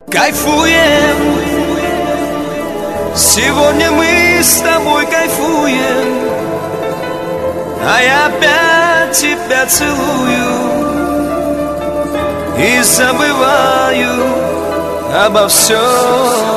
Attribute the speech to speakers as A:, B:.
A: Кайфуем, сегодня мы с тобой кайфуем, а я опять тебя целую и забываю обо всем.